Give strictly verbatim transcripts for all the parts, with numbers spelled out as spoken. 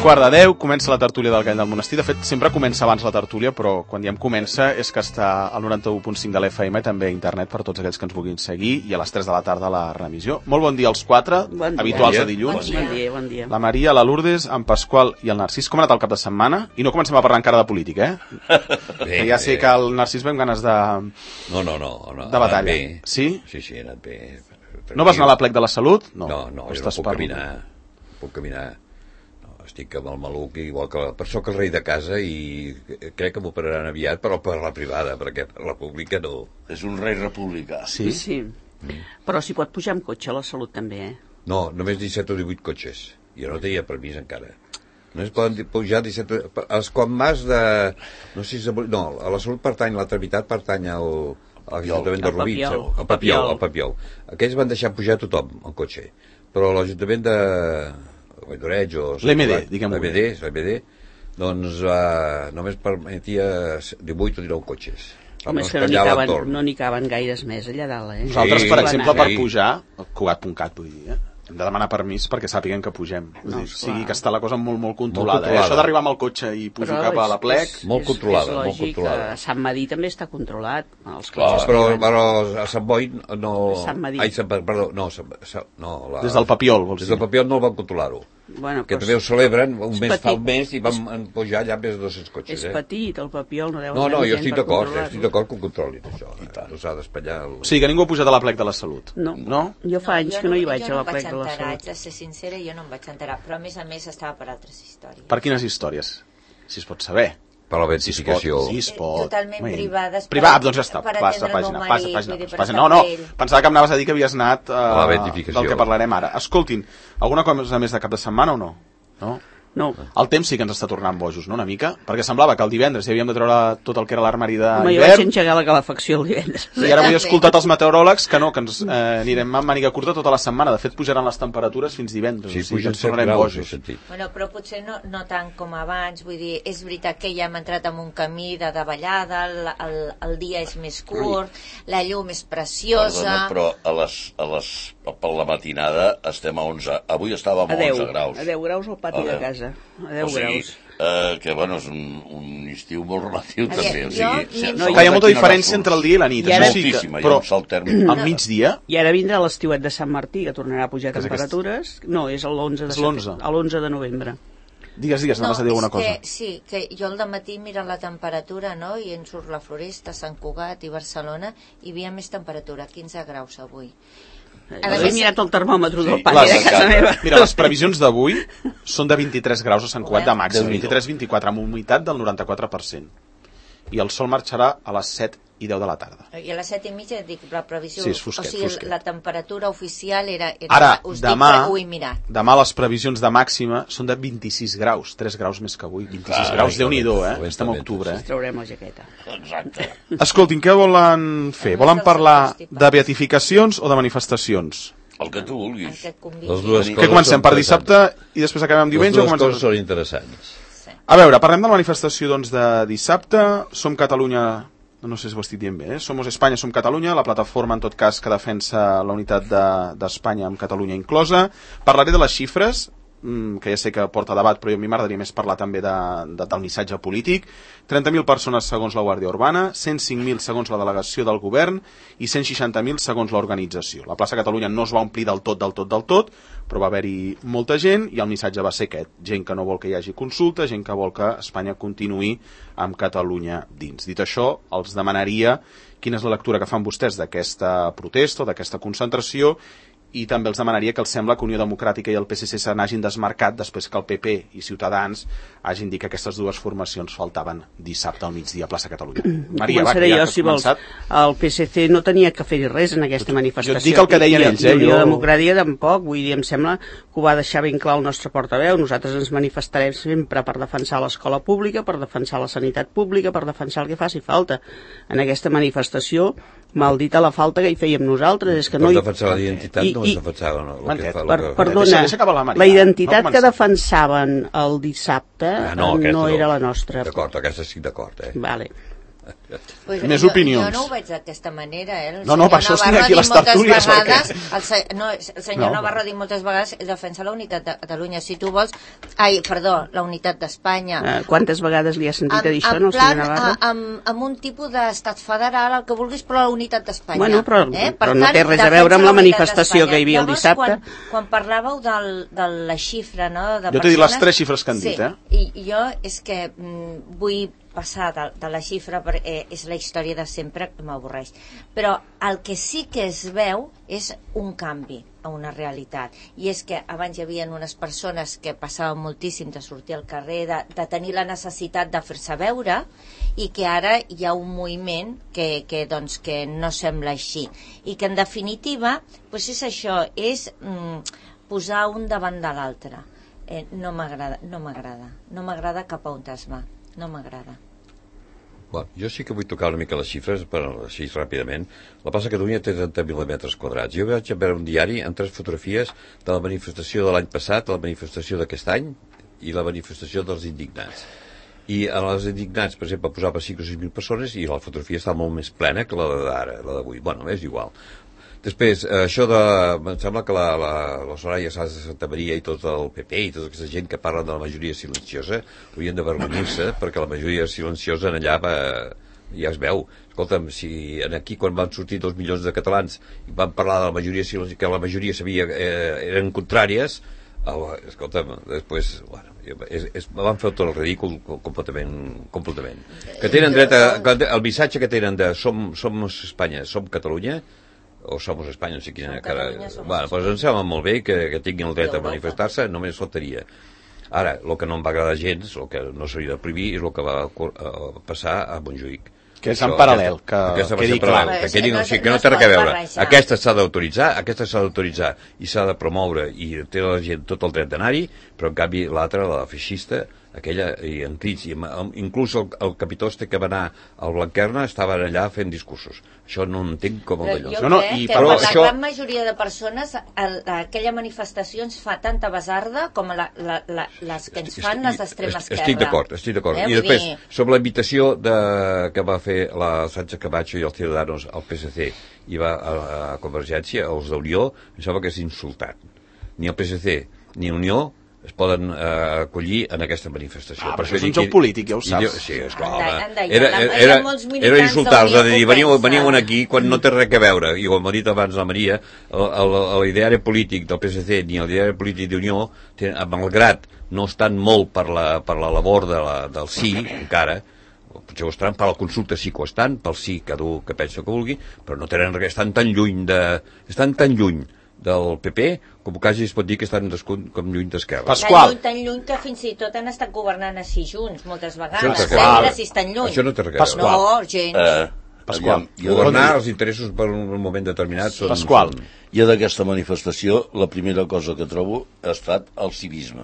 quart de deu, comença la tertúlia del Gall del Monestir. De fet, sempre comença abans la tertúlia, però quan diem comença és que està al noranta-u punt cinc de l'F M, també a internet per tots aquells que ens vulguin seguir, i a les tres de la tarda la remissió. Molt bon dia als quatre, bon habituals dia. De dilluns. Bon dia, bon dia. La Maria, la Lourdes, en Pasqual i el Narcís. Com ha anat el cap de setmana? I no comencem a parlar encara de política, eh? Bé, ja sé bé. Que el Narcís ve amb ganes de... No, no, no. no de batalla. Bé. Sí? Sí, sí, ha anat bé. No vas anar a l'Aplec de la Salut? No, no, no jo no puc caminar. Puc caminar. Estic amb el maluc, igual que per això que el rei de casa, i crec que m'operaran aviat, però per la privada, perquè per la pública no. És un rei republicà. Sí? Sí. Mm. Però si pot pujar amb cotxe a la Salut també, eh? No, només disset o divuit cotxes. Jo no tenia permís encara. Només poden pujar disset... Els Commas de... No sé si... No, a la Salut pertany, la Tramitat pertany al... a l'Ajuntament de Rubí. Al Papiol. Al Papiol. Aquells van deixar pujar tothom al cotxe. Però l'Ajuntament de... Valldoreix o... L'M D, diguem-ho. L'M D, l'M D, doncs uh, només permetia divuit o dinou cotxes. Home, és que no n'hi caben, no n'hi caben gaires més allà dalt, eh? Nosaltres, sí, per exemple, sí. Per pujar, Cugat punt cat, vull dir, eh? Hem de demanar permís perquè sàpiguen que pugem. No, dir, sigui que està la cosa molt, molt controlada. Molt controlada. Eh? Això d'arribar amb el cotxe i pujo però cap a l'Aplec... Molt controlada, és, és molt controlada. A Sant Madí també està controlat. Els clar, però, però a Sant Boi no... Sant Madí. Ai, Sant, perdó, no, no la... Des del Papiol, vols dir? Des del Papiol no el van controlar-ho. Bueno, que també ho celebren, un mes fa un mes i vam és, pujar allà més de dos-cents cotxes. És eh? petit, el Papiol no deu no, no, jo estic d'acord, estic d'acord que ho controlin això, eh? No s'ha d'espatllar el... O sigui que ningú ha pujat a l'Aplec de la Salut. No, no? Jo fa anys no, que no hi vaig no, a l'Aplec de la Salut. Haig de ser sincera, jo no em vaig enterar, però a més a més estava per altres històries. Per quines històries? Si es pot saber. Per la identificació. Sí, es pot. Totalment privades. Privat, doncs ja està. Passa, pàgina, passa, pàgina. Passa. No, no, pensava que em anaves a dir que havies anat uh, a la identificació. Del que parlarem ara. Escoltin, alguna cosa més de cap de setmana o no? No? No. El temps sí que ens està tornant bojos, no, una mica? Perquè semblava que el divendres hi havíem de treure tot el que era l'armari d'hivern. Home, jo vaig engegar la calefacció el divendres. I ara avui he escoltat els meteoròlegs que no, que ens eh, anirem amb màniga curta tota la setmana. De fet, pujaran les temperatures fins divendres. Sí, o sigui, pugen set graus, he sentit. Bueno, però potser no, no tant com abans, vull dir, és veritat que ja hem entrat en un camí de davallada, el, el, el dia és més curt, la llum és preciosa... Perdona, però a les, a les, per la matinada estem a onze, avui estàvem a, a onze graus. A deu graus al pati de casa, a deu o sigui, graus. Uh, que bueno, és un, un estiu molt relatiu a també, o sigui, jo, no, hi ha molta diferència entre el dia i la nit, I ara, sí que, però al migdia i ara vindrà l'estiuet de Sant Martí, que tornarà a pujar temperatures. No, és l'onze de, l'onze de novembre. Digues, digues, no, vas a dir alguna cosa. Que, sí, que jo al dematí mira la temperatura, no?, i en surt la Floresta, Sant Cugat i Barcelona, i hi havia més temperatura, quinze graus avui. Ara he mirat el termòmetre del pati de casa meva. Mira, les previsions d'avui són de vint-i-tres graus a Sant Cugat de màxim, vint-i-tres vint-i-quatre, amb humitat del noranta-quatre per cent. I el sol marxarà a les set i deu de la tarda. I a les set i mitja dic la previsió, sí, fosquet, o sigui, fosquet. La temperatura oficial era... era ara, us demà, dic que ho he mirat. Demà les previsions de màxima són de vint-i-sis graus, tres graus més que avui, vint-i-sis graus, Déu-n'hi-do, eh? Estem a octubre, eh? Ens traurem la jaqueta. Exacte. Escoltin, què volen fer? Volen parlar de beatificacions o de manifestacions? El que tu vulguis. Les dues que comencem per dissabte i després acabem amb diumenge? Les dues coses són interessants. A veure, parlem de la manifestació doncs, de dissabte. Som Catalunya, no sé si ho estic dient bé, eh? Somos Espanya, som Catalunya, la plataforma en tot cas que defensa la unitat d'Espanya de, amb Catalunya inclosa. Parlaré de les xifres, que ja sé que porta debat, però a mi m'agradaria més parlar també de, de, del missatge polític. trenta mil persones segons la Guàrdia Urbana, cent cinc mil segons la delegació del govern i cent seixanta mil segons l'organització. La plaça Catalunya no es va omplir del tot, del tot, del tot, però va haver-hi molta gent i el missatge va ser aquest. Gent que no vol que hi hagi consulta, gent que vol que Espanya continuï amb Catalunya dins. Dit això, els demanaria quina és la lectura que fan vostès d'aquesta protesta, d'aquesta concentració, i també els demanaria que els sembla que Unió Democràtica i el P S C se n'hagin desmarcat després que el P P i Ciutadans hagin dit que aquestes dues formacions faltaven dissabte al migdia a plaça Catalunya. Maria, va, que ja jo, si vols. El P S C no tenia que fer res en aquesta manifestació. Jo et dic el que deien ells, eh? I Unió Democràtica tampoc, vull dir, em sembla que ho va deixar ben clar el nostre portaveu. Nosaltres ens manifestarem sempre per defensar l'escola pública, per defensar la sanitat pública, per defensar el que faci falta. En aquesta manifestació, maldita la falta que hi fèiem nosaltres. És que no per hi... defensar la identitat I, no es defensava. No, el que fa, per, que... Perdona, deixa, deixa la, la identitat no que defensaven el dissabte ah, no, no era la nostra. D'acord, aquesta sí d'acord. Eh? Vale. Pues Més jo, opinions. Jo no ho veig d'aquesta manera, eh? El no, no, per això estic aquí a les tertúlies. Vegades, el, se, no, el senyor no, Navarro ha dit moltes vegades defensa la unitat de Catalunya. Si tu vols... Ai, perdó, la unitat d'Espanya. Uh, quantes vegades li has sentit amb, a dir això, no, el senyor Navarro? Amb, amb un tipus d'estat federal, el que vulguis, però la unitat d'Espanya. Bueno, però, eh? però per no tant, té res a veure amb la manifestació que hi havia el Llavors, dissabte. Quan, quan parlàveu del, de la xifra, no? De jo t'he dit les tres xifres que han sí, dit, eh? I jo és que mm, vull passar de, de la xifra perquè és la història de sempre que m'avorreix, però el que sí que es veu és un canvi a una realitat, i és que abans hi havia unes persones que passaven moltíssim de sortir al carrer, de, de tenir la necessitat de fer-se veure, i que ara hi ha un moviment que, que, doncs, que no sembla així, i que en definitiva doncs és això, és mm, posar un davant de l'altre. Eh, no m'agrada, no m'agrada, no m'agrada cap a on es va, no m'agrada. Bueno, jo sí que vull tocar una mica les xifres, però així ràpidament. La plaça Catalunya té trenta mil metres quadrats. Jo vaig veure un diari amb tres fotografies de la manifestació de l'any passat, la manifestació d'aquest any i la manifestació dels indignats. I a les indignats, per exemple, posava cinc o sis mil persones i la fotografia està molt més plena que la d'ara, la d'avui. Bueno, és igual. Després, això de... em sembla que la, la, la Soraya Sáenz de Santa Maria i tot el P P i tota aquesta gent que parla de la majoria silenciosa haurien d'avergonyir-se, perquè la majoria silenciosa en allà va, ja es veu. Escolta'm, si aquí quan van sortir dos milions de catalans i van parlar de la majoria silenciosa, que la majoria sabia eh, eren contràries, oh, escolta'm, després... Bueno, és, és, van fer tot el ridícul completament, completament. Que tenen dret a... El missatge que tenen de som, som Espanya, som Catalunya, o som Espanya, no sé quina cara... Bueno, doncs em sembla molt bé que, que tinguin el dret a manifestar-se, només faltaria. Ara, el que no em va agradar gens, el que no s'hauria de prohibir, és el que va uh, passar a Montjuïc. Que és en paral·lel, que quedi clar. Que, quedi, o sigui, que no té res a veure. Aquesta s'ha d'autoritzar, aquesta s'ha d'autoritzar i s'ha de promoure i té la gent tot el dret d'anar-hi, però en canvi l'altra, la feixista, aquella, i en crits, i inclús el, el capitoste que va anar al Blanquerna estava allà fent discursos. Això no entenc com el d'allò. Jo no, no, crec i, que però per això... la gran majoria de persones el, aquella manifestació ens fa tanta basarda com la, la, la, les que ens fan les d'extrema esquerra. Estic d'acord, estic d'acord. Eh, I després, dir... sobre la invitació de, que va fer la Sánchez Camacho i els Ciudadanos al P S C i va a, a Convergència, els d'Unió, em sembla que és insultant. Ni el P S C ni Unió es poden eh, acollir en aquesta manifestació. Ah, per però això és un joc polític, ja ho saps. Jo, sí, esclar, Anda, anda, era, era, era, era insultar-los, de dir, veniu, veniu aquí quan no té res a veure. I com ha dit abans la Maria, l'ideari polític del P S C ni l'ideari polític d'Unió, malgrat no estan molt per la, per la labor de la, del sí, encara, potser ho estan per la consulta, sí que ho estan, pel sí, cadascú que pensa que vulgui, però no tenen res, estan tan lluny de... estan tan lluny del P P, com quasi es pot dir que estan com lluny d'Esquerra. Pasqual. Tan lluny, tan lluny que fins i tot han estat governant així junts, moltes vegades. Pasqual. Sempre si estan lluny. Això no té res a veure. No, gens. Eh, Pasqual. aviam, Governar els interessos per un moment determinat són... Pasqual. Són... Jo d'aquesta manifestació, la primera cosa que trobo ha estat el civisme.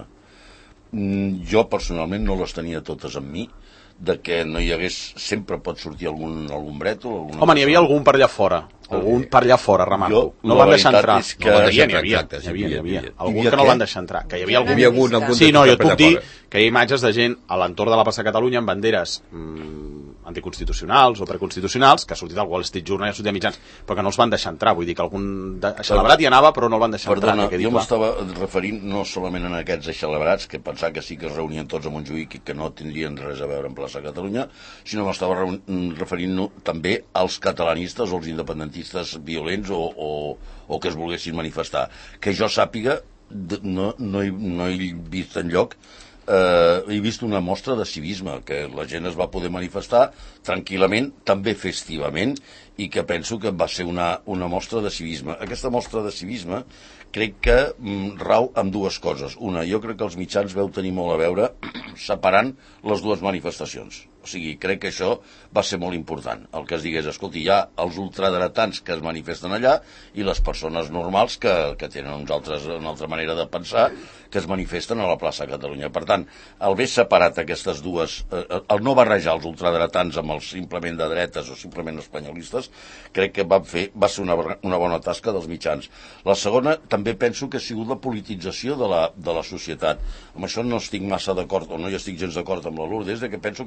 Mm, jo personalment no les tenia totes amb mi, de que no hi hagués, sempre pot sortir algun, algun bret o alguna... Home, n'hi havia algun per allà fora. Algun per allà fora, remarco. Jo, no la van deixar veritat entrar. és que- No van deixar, Exacte, n'hi havia, exacte, sí, n'hi havia, n'hi hi havia. havia. Algun Hi havia que no què? van deixar entrar. Que hi havia Jo algun... no Hi havia algun, algun Sí, no, jo et puc dir fora. que hi ha imatges de gent a l'entorn de la plaça Catalunya amb banderes mm, anticonstitucionals o preconstitucionals, que ha sortit al Wall Street Journal i ha sortit a mitjans, però que no els van deixar entrar. Vull dir que algun de... celebrat hi anava, però no el van deixar Perdona, entrar. jo m'estava referint no solament en aquests celebrats, que pensar que sí que es reunien tots a Montjuïc i que no tindrien res a veure amb plaça Catalunya, sinó m'estava referint no, també als catalanistes o als independentistes violents o, o, o que es volguessin manifestar. Que jo sàpiga, no, no, he, no he vist enlloc, eh, he vist una mostra de civisme, que la gent es va poder manifestar tranquil·lament, també festivament, i que penso que va ser una, una mostra de civisme. Aquesta mostra de civisme crec que mm, rau amb dues coses. Una, jo crec que els mitjans veu tenir molt a veure separant les dues manifestacions. O sigui, crec que això va ser molt important. El que es digués, escolti, hi ha els ultradretans que es manifesten allà i les persones normals que, que tenen uns altres, una altra manera de pensar que es manifesten a la plaça Catalunya. Per tant, el haver separat aquestes dues, eh, el no barrejar els ultradretans amb els simplement de dretes o simplement espanyolistes, crec que va, fer, va ser una, una bona tasca dels mitjans. La segona, també penso que ha sigut la politització de la, de la societat. Amb això no estic massa d'acord, o no hi estic gens d'acord amb la Lourdes, de que penso que és bo que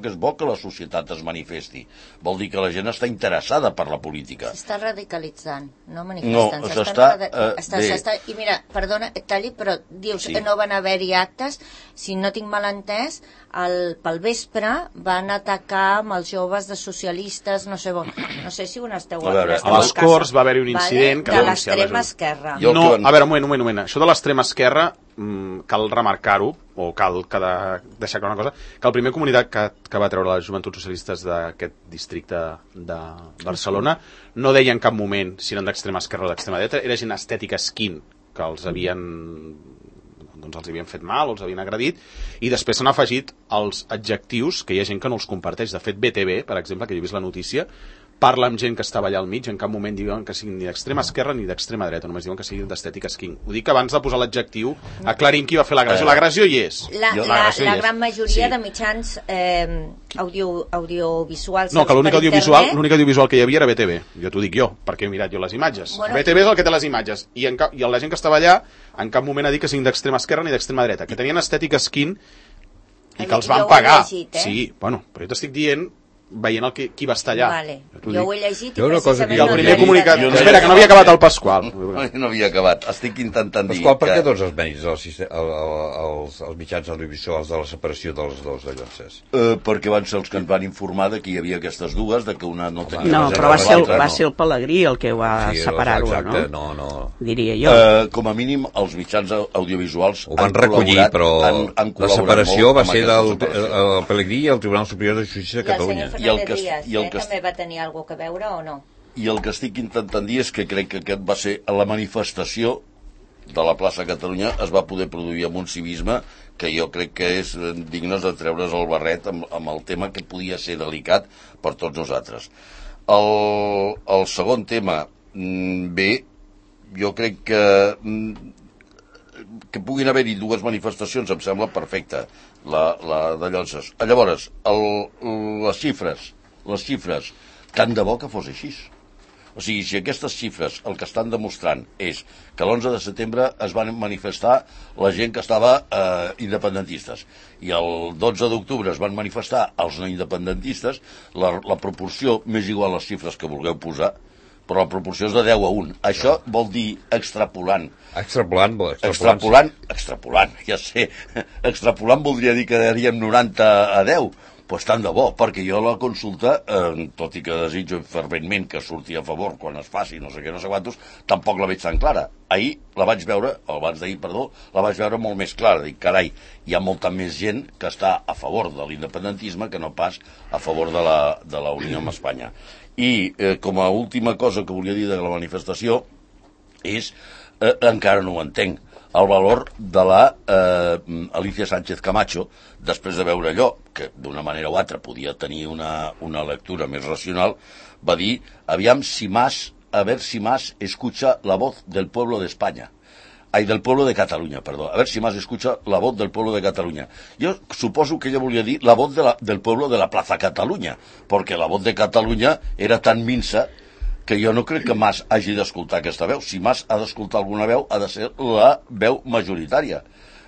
la societat es manifesti. Vol dir que la gent està interessada per la política. S'està radicalitzant, no manifestant. No, s'està... Uh, està, s'està... I mira, perdona, Talli, però dius sí. que no van haver-hi actes. Si no tinc mal entès, el, pel vespre van atacar amb els joves de socialistes, no sé on. No sé si on esteu... A veure, a les Corts va haver-hi un incident... Vale? De l'extrema esquerra. No, a veure, un moment, un moment, un moment. Això de l'extrema esquerra, mmm, cal remarcar-ho, o cal cada, deixar clar una cosa, que el primer comunitat que, que va treure les joventuts socialistes d'aquest districte de Barcelona no deia en cap moment si eren d'extrema esquerra o d'extrema dreta, era gent estètica skin, que els havien... doncs els havien fet mal o els havien agredit, i després s'han afegit els adjectius, que hi ha gent que no els comparteix. De fet, B T V, per exemple, que jo he vist la notícia, parla amb gent que estava allà al mig, en cap moment diuen que siguin ni d'extrema esquerra ni d'extrema dreta, només diuen que siguin d'estètica skin. Ho dic abans de posar l'adjectiu, aclarim qui va fer l'agressió. L'agressió hi és. La, la, la, la gran majoria sí. de mitjans eh, audio, audiovisuals... No, que l'únic audiovisual, l'únic audiovisual que hi havia era B T V. Jo t'ho dic jo, perquè he mirat jo les imatges. Bueno, B T V és el que té les imatges. I, en cap, i la gent que estava allà en cap moment ha dit que siguin d'extrema esquerra ni d'extrema dreta, que tenien estètica skin i que els van pagar. Llegit, eh? Sí, bueno, però jo t'estic dient veient el que, qui va estar allà. Vale. Jo ho he llegit i precisament... I el primer comunicat... No, espera, que no havia acabat el Pasqual. No, no havia acabat. Estic intentant dir... Pasqual, per què tots els mèrits els, els, els mitjans audiovisuals de la separació dels dos de Llonses? Uh, perquè van ser els que ens van informar de que hi havia aquestes dues, de que una no tenia... No, però va ser, el, va ser el Pelegrí el que va sí, separar-ho, no? no? No, diria jo. Uh, com a mínim, els mitjans audiovisuals ho van recollir, però han, han la separació va ser del el Pelegrí i el Tribunal Superior de Justícia de Catalunya. I el que, i el eh, que també va tenir alguna cosa a veure o no? I el que estic intentant dir és que crec que aquest va ser la manifestació de la plaça Catalunya, es va poder produir amb un civisme que jo crec que és digne de treure's el barret amb, amb el tema que podia ser delicat per tots nosaltres. El, el segon tema, bé, jo crec que que puguin haver-hi dues manifestacions em sembla perfecte, la, la de Llonses. Llavors, el, les xifres les xifres, tant de bo que fos així. O sigui, si aquestes xifres el que estan demostrant és que l'onze de setembre es van manifestar la gent que estava eh, independentistes i el dotze d'octubre es van manifestar els no independentistes, la, la proporció m'és igual a les xifres que vulgueu posar, però la proporció és de deu a un. Això vol dir extrapolant. Extrapolant, extrapolant. Extrapolant, extrapolant, ja sé. Extrapolant voldria dir que daríem noranta a deu. Pues tant de bo, perquè jo la consulta, eh, tot i que desitjo ferventment que surti a favor quan es faci, no sé què, no sé quantos, tampoc la veig tan clara. Ahir la vaig veure, o abans d'ahir, perdó, la vaig veure molt més clara. Dic, carai, hi ha molta més gent que està a favor de l'independentisme que no pas a favor de la, de la Unió amb Espanya. I eh, com a última cosa que volia dir de la manifestació és, eh, encara no ho entenc, el valor de la eh, Alicia Sánchez Camacho, després de veure allò, que d'una manera o altra podia tenir una, una lectura més racional, va dir, aviam si más, a ver si más escucha la voz del pueblo de España. Ay, del pueblo de Cataluña, perdó. A ver si más escucha la voz del pueblo de Cataluña. Yo suposo que ella volia dir la voz de la, del pueblo de la Plaza Catalunya, perquè la voz de Catalunya era tan minsa que jo no crec que Mas hagi d'escoltar aquesta veu. Si Mas ha d'escoltar alguna veu, ha de ser la veu majoritària.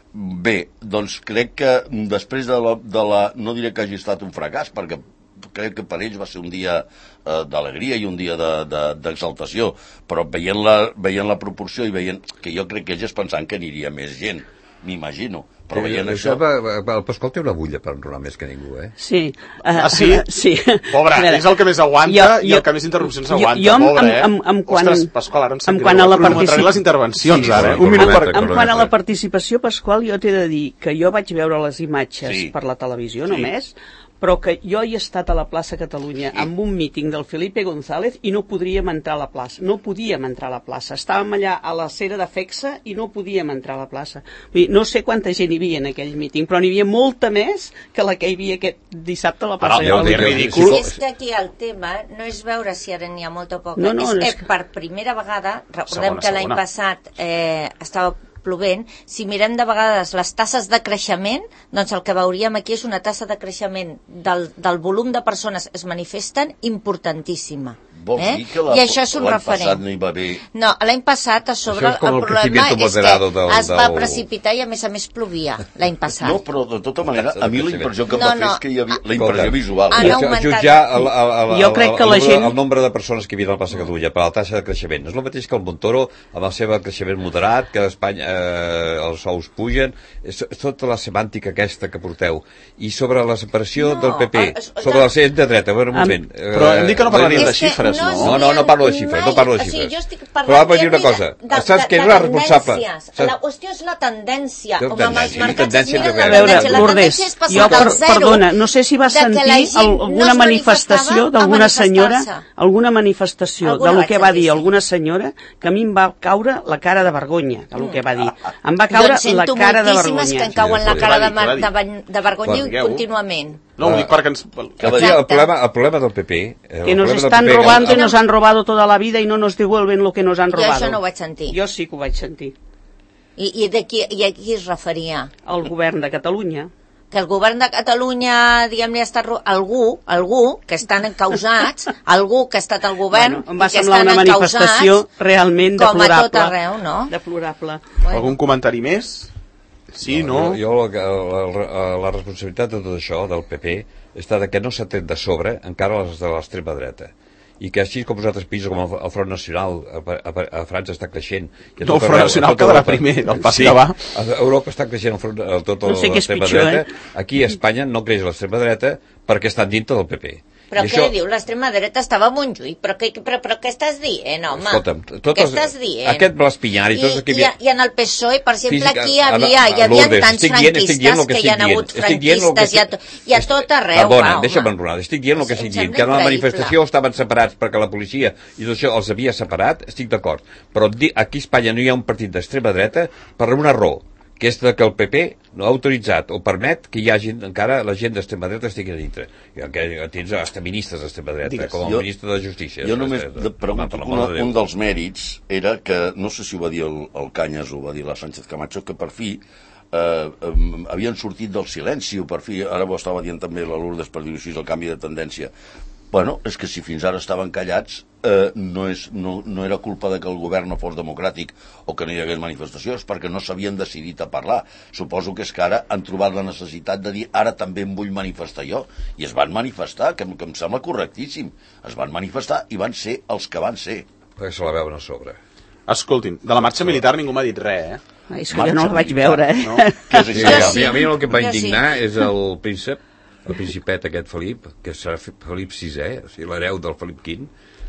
Bé, doncs crec que després de la, de la... no diré que hagi estat un fracàs, perquè crec que per ells va ser un dia eh, d'alegria i un dia d'exaltació, de, de, però veient la, veient la proporció i veient que jo crec que ells es pensant que aniria més gent, m'imagino. Però veient eh, això... Va, va, el Pasqual té una bulla per enrolar més que ningú, eh? Sí. Uh, ah, sí? sí. Pobre, és el que més aguanta jo, jo, i el que més interrupcions aguanta, jo, jo, pobre, eh? Amb, amb quan, Ostres, Pasqual, ara em sap greu, a particip... les intervencions, sí, ara. Sí, un minut per... En quant a la participació, Pasqual, jo t'he de dir que jo vaig veure les imatges sí. per la televisió sí. només, però que jo he estat a la plaça Catalunya sí. amb un míting del Felipe González i no podríem entrar a la plaça, no podíem entrar a la plaça, estàvem allà a la cera de Fexa i no podíem entrar a la plaça. Vull dir, no sé quanta gent hi havia en aquell míting, però n'hi havia molta més que la que hi havia aquest dissabte a la plaça Catalunya. Catalunya. Ridícul. És que aquí el tema no és veure si ara n'hi ha molta o poca, no, no, és, és és que... per primera vegada, recordem segona, que l'any segona. passat eh, estava plovent, si mirem de vegades les tasses de creixement, doncs el que veuríem aquí és una tassa de creixement del, del volum de persones es manifesten importantíssima. Vols eh? dir que la, I això és un l'any referent. passat no hi va haver... No, l'any passat a sobre Això és com el el problema crecimiento és que moderado del- es va del- precipitar i a més a més plovia l'any passat. No, però de tota manera, a mi la impressió que em No, va fer no. és que hi havia la impressió visual. Han Ja, augmentat. jutjar el, el, el, Jo crec que el, la el, gent- el nombre de persones que viuen a la plaça Catalunya per la taxa de creixement és el mateix que el Montoro amb el seu creixement moderat, que a Espanya eh, els sous pugen, és, és tota la semàntica aquesta que porteu. I sobre la separació No, del P P, es- sobre la centre dreta, a veure un Am- moment. Però hem dit que no parlarem de És que xifres, no? No, no, no parlo de xifres, no parlo de O sigui, xifres. jo estic Però parlant va dir una de- cosa, de- saps de- que de és la responsable? tendències. Saps? La qüestió és la tendència. Té Home, amb els tendència, mercats tendència miren de la A veure. veure, tendència. La Lourdes, tendència és passar jo, del per, zero. perdona, no sé si vas de que la sentir gent no alguna es manifestació manifestava d'alguna a senyora, manifestar-se. alguna manifestació Alguna del vaig que va sentir, dir sí. alguna senyora, que a mi em va caure la cara de vergonya, del que va dir. Em va Jo caure en sento la cara de moltíssimes que vergonya. em cauen la Sí, cara què va de, dir, què va mar- dir? de, van- de vergonya Bueno, digueu. contínuament. No, ho dic perquè ens... Aquí el Exacte. problema, el problema del P P... eh, el Que nos problema del están P P, robando y el- nos han robado toda la vida y no nos devuelven lo que nos han Jo robado. això no ho vaig sentir. Jo sí que ho vaig sentir. I, i, de qui, i a qui es referia? El govern de Catalunya. Que el govern de Catalunya, diguem-ne, ha estat ro- algú, algú que estan encausats, algú que ha estat al govern Bueno, em va i que semblar estan una manifestació encausats, realment com a deplorable. tot arreu, no? Deplorable. Algun comentari més? Sí, no? Jo, jo la, la, la responsabilitat de tot això, del P P, està de que no s'ha tret de sobre encara les de l'extrema dreta. I que així com els altres països, com el, el Front Nacional a, a, a França està creixent... I a No, el tot Front arreu, Nacional a tota quedarà Europa. primer, del pas sí, que va. A Europa està creixent el front, el, tot No sé què és l'extrema pitjor, dreta. eh? Aquí a Espanya no creix l'extrema dreta perquè estan dintre del P P. Però I què diu? L'extrema dreta estava a Montjuïc. Però, què, però, però què estàs dient, home? Escolta'm, tots què els- estàs dient? aquest Blas Pinyar i tots els que I, havia- i, I en el P S O E, per exemple, Física- aquí hi havia, Ana- hi havia Lourdes, tants estic dient- estic dient franquistes el que que hi ha estic dient. hagut Estic dient el que franquistes i a, estic- to, i a tot arreu. Perdona, va, deixa'm home. enrolar. Estic dient el que Sí, estic em dient. sembla Que en la increïble. manifestació estaven separats perquè la policia i tot això els havia separat, estic d'acord. Però di- aquí a Espanya no hi ha un partit d'extrema dreta per una raó, que és de que el P P no ha autoritzat o permet que hi hagi encara la gent d'extrema dreta estigui a dintre. I que tens els ministres d'extrema dreta, Digues. com el Jo- ministre de Justícia. Jo només de- de, pregunto per que l'amor una, de Déu. un dels mèrits era que, no sé si ho va dir el, el Canyes o ho va dir la Sánchez Camacho, que per fi eh, eh, havien sortit del silenci, o per fi, ara ho estava dient també la Lourdes per dir-ho així, el canvi de tendència. Bueno, és que si fins ara estaven callats, eh, no, és, no, no era culpa de que el govern no fos democràtic o que no hi hagués manifestacions, perquè no s'havien decidit a parlar. Suposo que és que ara han trobat la necessitat de dir ara també em vull manifestar jo. I es van manifestar, que, em- que em sembla correctíssim. Es van manifestar i van ser els que van ser. Perquè se la veuen a sobre. Escoltin, de la marxa militar ningú m'ha dit res, eh? Ai, és que jo no el vaig veure, eh? No? Que és Sí, això? a, sí. mi, a mi el que em va Jo sí. indignar és el príncep, el principet aquest Felip, que serà Felip sisè, o sigui, l'hereu del Felip quinze,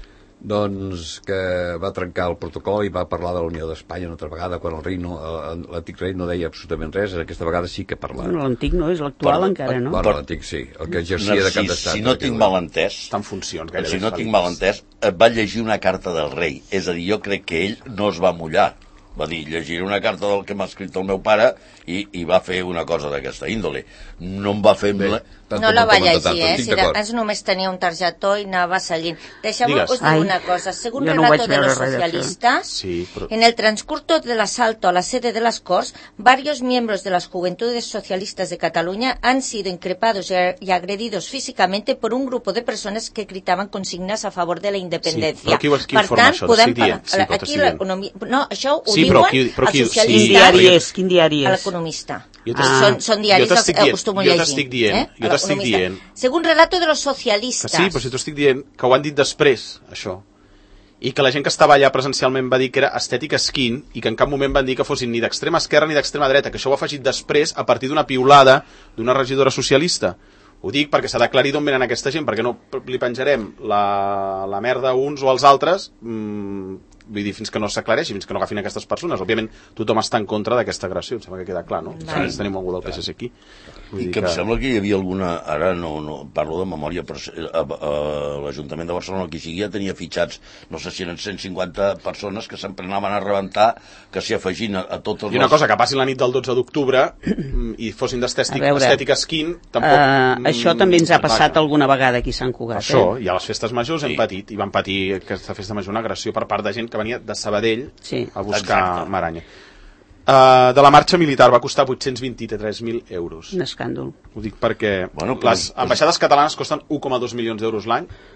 doncs que va trencar el protocol i va parlar de la Unió d'Espanya una altra vegada, quan el rei no, el- l'antic rei no deia absolutament res, aquesta vegada sí que parla. Bueno, l'antic no és, l'actual Perdó, encara no. Bueno, l'antic sí, el que exercia de cap Narcís, d'estat. si no tinc mal entès, Està en funcions, gairebé. si no Felip. tinc mal entès, eh, va llegir una carta del rei. És a dir, jo crec que ell no es va mullar. Va dir, llegiré una carta del que m'ha escrit el meu pare i, i va fer una cosa d'aquesta índole. No em va fer... Bé, tant No com la el va comenta llegir, tant, eh? estic Si d'acord. abans només tenia un targetó i anava seguint. Deixeu-me Digues. us dir Ai, una cosa. Según jo no relato vaig de veure los res d'això. socialistas, Sí, però- en el transcurso del asalto a la sede de las Corts, varios miembros de las Juventudes Socialistas de Cataluña han sido increpados y a- y agredidos físicamente por un grupo de personas que gritaban consignas a favor de la independencia. Sí, però qui ho- qui Per informa tant, això? podem T'estic dient. parlar- Sí, però aquí t'estic dient. l'economia... No, això ho Sí, però diuen qui- però qui- els sí, Quin socialistes. diari és? Quin diari A és? l'Economista. Jo t'estic- Són, són diaris jo t'estic que dient, acostumo a jo llegir. t'estic dient, eh? jo t'estic L'Economista. dient. Según relato de los Que socialistas. sí, però si t'ho estic dient, que ho han dit després, això. I que la gent que estava allà presencialment va dir que era estètica skin i que en cap moment van dir que fossin ni d'extrema esquerra ni d'extrema dreta, que això ho ha afegit després a partir d'una piulada d'una regidora socialista. Ho dic perquè s'ha d'aclarir d'on venen aquesta gent, perquè no li penjarem la, la merda a uns o als altres, mmm, vull dir, fins que no s'aclareixi, fins que no agafin aquestes persones. Òbviament, tothom està en contra d'aquesta agressió, em sembla que queda clar, no? Vale. Si tenim algú del P S C aquí. Vull I dir que em sembla que hi havia alguna... Ara no, no parlo de memòria, però a, a, a l'Ajuntament de Barcelona, qui sigui, ja tenia fitxats, no sé si eren cent cinquanta persones que s'emprenaven a rebentar, que s'hi afegin a, a totes I una les... cosa, que passin la nit del dotze d'octubre i fossin A d'estètica veure, estètica skin, tampoc... Uh, mm, això també ens ha passat vaja. alguna vegada aquí a Sant Cugat. Això, Eh? i a les festes majors hem Sí. patit, i van patir aquesta festa major una agressió per part de gent que venia de Sabadell Sí. a buscar Exacte. Maranya. Uh, de la marxa militar va costar vuit-cents vint-i-tres mil euros. Un escàndol. Ho dic perquè Bueno, però- les ambaixades catalanes costen un coma dos milions d'euros l'any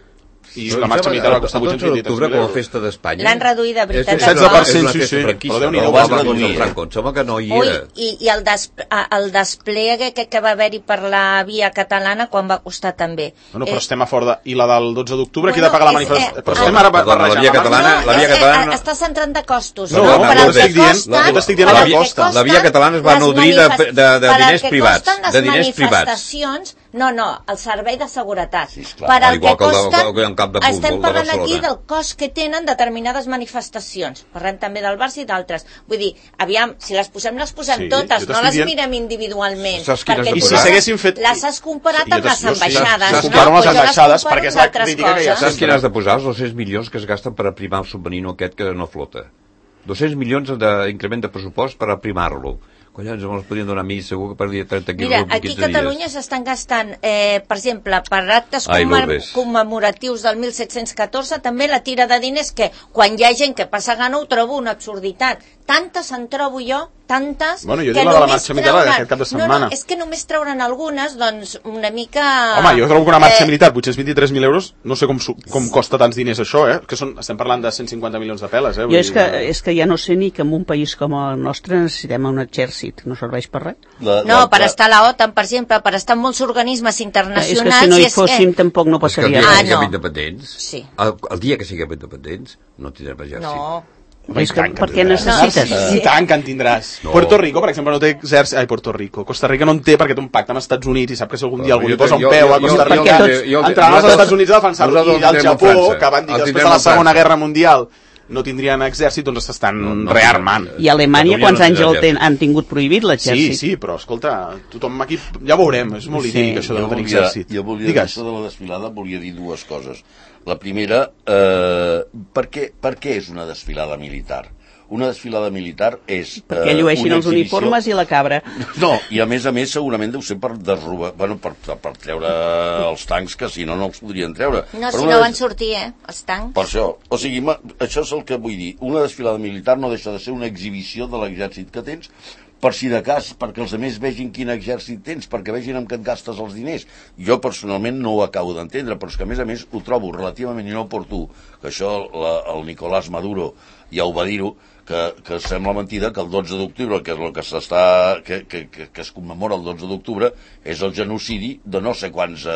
i la marxa militar va costar vuit-cents vint-i-tres d'octubre mil com a euros. festa d'Espanya. L'han reduïda, de veritat. setze per cent, és una sí, festa sí. franquista, Però Déu-n'hi-do, no, ho vas va reduir. reduir. Franco, em sembla que no hi Ui, era. i, i el, des, el desplegue que, que va haver-hi per la via catalana quan va costar també. Bueno, però Eh, estem a fort de... I la del dotze d'octubre, qui ha Bueno, de pagar la és- manifestació? eh, Però eh, estem ara perdona, la barrejant via la catalana- marxa. la via eh, eh, catalana- Està centrant de costos. No, per no, al jo que t'estic dient- costen- jo t'estic dient per la al que costa. costen La via catalana es va les nodrir de- manifest- de- de per al diners que privats, costen les de diners privats. manifestacions, no, no, el servei de seguretat. Sí, esclar. Per al Igual que que el de- costen, que hi ha un camp de futbol estem de parlant aquí Barcelona. del cost que tenen determinades manifestacions. Parlem també del Barça i d'altres. Vull dir, aviam, si les posem, les posem Sí, totes, jo no t'estic les dient- mirem individualment. Saps quines perquè de I si posar? s'haguessin fet... Les has comparat Sí, jo amb les t'es- jo sí. ambaixades, Les no? comparo amb les Pues jo les ambaixades, comparo perquè és amb la altres crítica que hi ha. coses. Saps quin has de posar? Els dos-cents milions que es gasten per aprimar el submarino aquest que no flota. dos-cents milions d'increment de pressupost per aprimar-lo. Collons, ens podien donar a mi, segur que perdia trenta quilos Mira, en aquí a quinze Catalunya dies. s'estan gastant, eh, per exemple, per actes Ai, commem- molt bé. commemoratius del mil set-cents catorze, també la tira de diners que, quan hi ha gent que passa gana, ho trobo una absurditat. Tantes en trobo jo, tantes... Bueno, jo que dic la de la només marxa militar trauran- d'aquest cap de setmana. No, no, és que només trauran algunes, doncs, una mica... Home, jo trobo que una marxa eh, militar, vuit-cents vint-i-tres mil euros, no sé com, su- com costa tants diners això, eh? Que són, estem parlant de cent cinquanta milions de peles, eh? Vull Jo és dir, que, és que ja no sé ni que en un país com el nostre necessitem un exèrcit, no serveix per res. La, No, la- per estar a la OTAN, per exemple, per estar en molts organismes És internacionals... que si no i hi és- fóssim eh, tampoc no És que el passaria dia que Ah, res. siguem no. independents, Sí. el, el dia que siguem independents, no tindrem exèrcit. No, Home, És i que tant per en què tindràs. necessites? No. I tant que en tindràs. No. Puerto Rico, per exemple, no té exèrcit... Ai, Puerto Rico. Costa Rica no en té perquè té un pacte amb els Estats Units i sap que si algun dia Però algú li jo- posa un jo- peu a jo- Costa jo- Rica, jo- jo- jo- entraran als nosaltres- Estats Units a defensar-lo. nosaltres I el al tindrem a Japó, França. que van dir El que després tindrem de la a França. Segona Guerra Mundial no tindrien exèrcit, doncs s'estan No, no rearmant. tindrien. I a Alemanya Catalunya quants no anys té el ten, exèrcit. han tingut prohibit Sí, l'exèrcit? sí, però escolta, tothom aquí... Ja veurem, és molt Sí. idíl·lic això de no jo tenir volia, exèrcit. jo volia dir Digues. això de la desfilada, volia dir dues coses. La primera, eh, per, què, per què és una desfilada militar? Una desfilada militar és... Perquè eh, llueixin una els exhibició- uniformes i la cabra. No, i a més a més segurament deu ser per derrubar, bueno, per, per treure els tancs que si no no els podrien treure. no, Però si una no des- van sortir, eh, els tancs. Per això, o sigui, ma, això és el que vull dir. Una desfilada militar no deixa de ser una exhibició de l'exèrcit que tens, per si de cas, perquè els altres vegin quin exèrcit tens, perquè vegin amb què et gastes els diners. Jo personalment no ho acabo d'entendre, però és que a més a més ho trobo relativament inoportú, que això la, el Nicolás Maduro ja ho va dir-ho, que, que sembla mentida que el dotze d'octubre, que és el que s'està que, que, que, que es commemora el dotze d'octubre, és el genocidi de no sé quants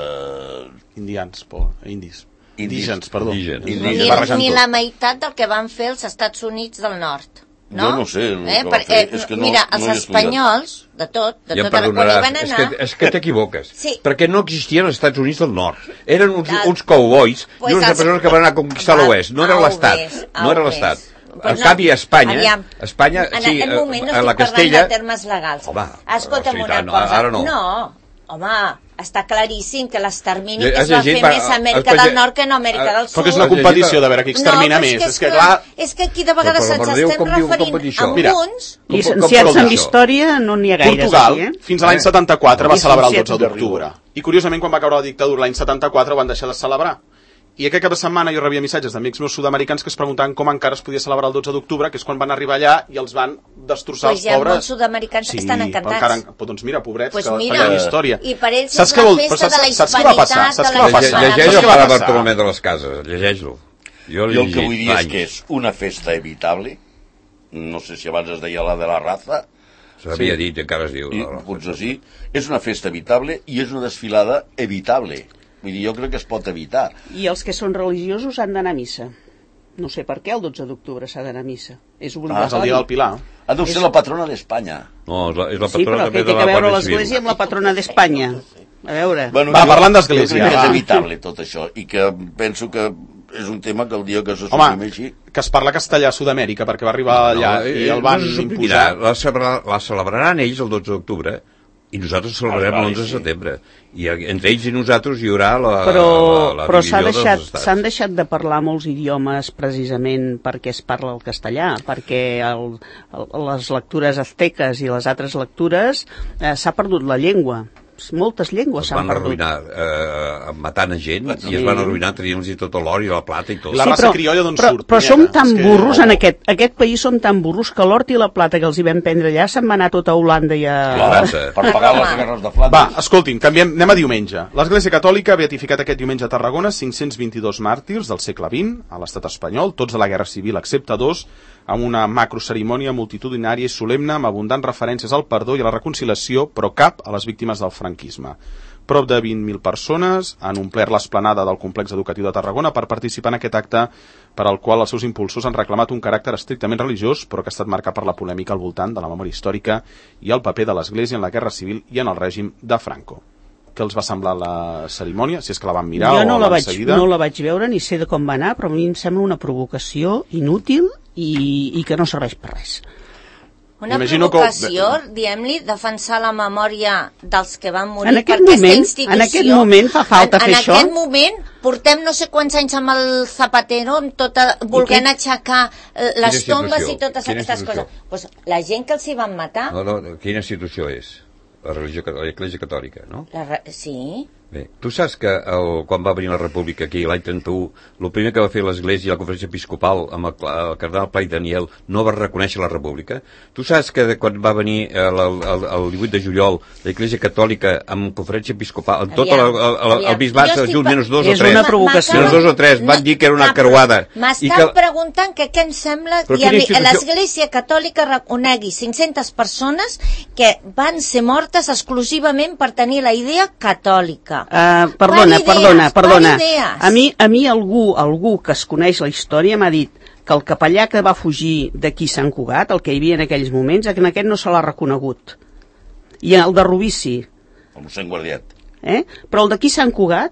eh, Indians, por, indis. Indis. Indígens, perdó. Indígens. Indígens. Ni, Barrejant ni tot. la meitat del que van fer els Estats Units del Nord. No? Jo no sé el que eh? van Per, fer, eh, és que no- mira, no els he estudiat. espanyols, de tot, de Ja em tot, quan hi perdonaràs, van és anar... que, és que t'equivoques. Sí. Perquè no existien els Estats Units del Nord. Eren uns, Tal. uns cowboys Pues i unes els- persones que van anar a conquistar Val, l'oest. No era au l'Estat. ves, No era au l'Estat. ves. En Però no, canvi, a Espanya, aviam, Espanya, en sí, aquest moment no a la estic parlant Castella... de termes legals. Home, Escolta'm sí, una tant, cosa. ara no. no, home, està claríssim que l'extermini Ja- que has es va fer llegit, va, més a Amèrica has del llegit- Nord que no a Amèrica del Ah, Sud. Perquè és una competició de veure qui extermina no, però és més. que És que, clar, és que aquí de vegades Però, per ens l'amor de Déu, estem com diu- com referint pot dir a això? Mira, uns... Com- Llicenciats com en això? història no n'hi ha gaires Portugal, aquí, eh? fins a l'any setanta-quatre, va I celebrar el llicenciats dotze d'octubre. I curiosament, quan va caure la dictadura l'any setanta-quatre, ho van deixar de celebrar. I aquest cap de setmana jo rebia missatges d'amics meus sud-americans que es preguntaven com encara es podia celebrar el dotze d'octubre, que és quan van arribar allà i els van destrossar Pues els hi ha pobres. molts sud-americans que estan encantats. Encara, però, doncs mira, pobrets, Pues que mira, feien història. i per ells Saps és què la vol- festa però saps- de la saps què va passar? hispanitat, Saps de què va la passar? hispanitat. Llegeix Saps el què va pare passar? Bartolomé de les Cases, llegeix-lo. Jo l'he Jo el que llegit vull dir és anys. que és una festa evitable, no sé si abans es deia la de la raza, S'havia Sí. dit, encara es diu. i no, no. potser sí, és una festa evitable i és una desfilada evitable. Vull dir, jo crec que es pot evitar. I els que són religiosos han d'anar a missa. No sé per què el dotze d'octubre s'ha d'anar a missa. És Ah, és obligatori. el dia del Pilar. Ha de ser la patrona d'Espanya. No, és la, és la Sí, patrona però també què de té la que veure Guàrdia l'Església Civil. amb la patrona d'Espanya? A veure... Bueno, Va, jo- parlant d'església, Jo crec que va. és evitable tot això i que penso que és un tema que el dia que se Home, suprimeixi... que es parla castellà a Sud-amèrica perquè va arribar allà No, i eh, el van no se imposar. suprimirà. La, celebra, la celebraran ells el dotze d'octubre i nosaltres celebrarem Ah, vale, l'onze de sí. setembre. I entre ells i nosaltres hi haurà la, Però, la, la però s'ha divisió deixat, dels estats. s'han deixat de parlar molts idiomes precisament perquè es parla el castellà, perquè el, el, les lectures azteques i les altres lectures eh, s'ha perdut la llengua. moltes llengües es s'han van perdut. arruïnar eh, matant a gent Sí. i es van arruïnar traient-los tot l'or i la plata i tot. I la raça criolla d'on però, surt? però punyeta? som tan És que- burros en aquest, aquest país, som tan burros que l'hort i la plata que els hi vam prendre allà se'n va anar tot a Holanda i a... França. Per pagar les guerres de Flandes. Va, escoltin, canviem, anem a diumenge. L'Església Catòlica ha beatificat aquest diumenge a Tarragona cinc-cents vint-i-dos màrtirs del segle vint a l'estat espanyol, tots de la Guerra Civil excepte dos, amb una macrocerimònia multitudinària i solemne amb abundants referències al perdó i a la reconciliació, però cap a les víctimes del franquisme. Prop de vint mil persones han omplert l'esplanada del complex educatiu de Tarragona per participar en aquest acte per al qual els seus impulsors han reclamat un caràcter estrictament religiós, però que ha estat marcat per la polèmica al voltant de la memòria històrica i el paper de l'Església en la Guerra Civil i en el règim de Franco. Què els va semblar la cerimònia? Si és que la van mirar jo o no la, vaig, seguida? no la vaig veure ni sé de com va anar, però a mi em sembla una provocació inútil i, i que no serveix per res. Una Imagino que- provocació, diem-li, defensar la memòria dels que van morir En aquest per aquesta moment- institució. en aquest moment fa falta en, fer en això. En aquest moment portem no sé quants anys amb el Zapatero, amb tota, volent aixecar eh, les Quina tombes institució? i totes Quina aquestes institució? coses. Pues, la gent que els hi van matar, No, no, quina institució és? La religió, l'Església Catòlica, no? la, re- sí, Bé, tu saps que el, quan va venir la República aquí l'any trenta-u, el primer que va fer l'Església i la Conferència Episcopal amb el, el cardenal Pla i Daniel no va reconèixer la República? Tu saps que de, quan va venir el, el, el, el divuit de juliol l'Església Catòlica amb Conferència Episcopal, amb tot el, el, el, el, el bisbat Jo estic junt, pa- menys dos És o tres, una provocació. menys dos o tres, van dir que era una cap- creuada. M'estan I que- preguntant que què em sembla Però i a quina mi institució- l'Església Catòlica reconegui cinc-centes persones que van ser mortes exclusivament per tenir la idea catòlica. Uh, perdona, Per idees, perdona, perdona. per idees. A mi, a mi algú, algú que es coneix la història m'ha dit que el capellà que va fugir d'aquí Sant Cugat, el que hi havia en aquells moments, en aquest no se l'ha reconegut. I el de Rubí sí. El mossèn Guardiat. Eh? Però el d'aquí Sant Cugat,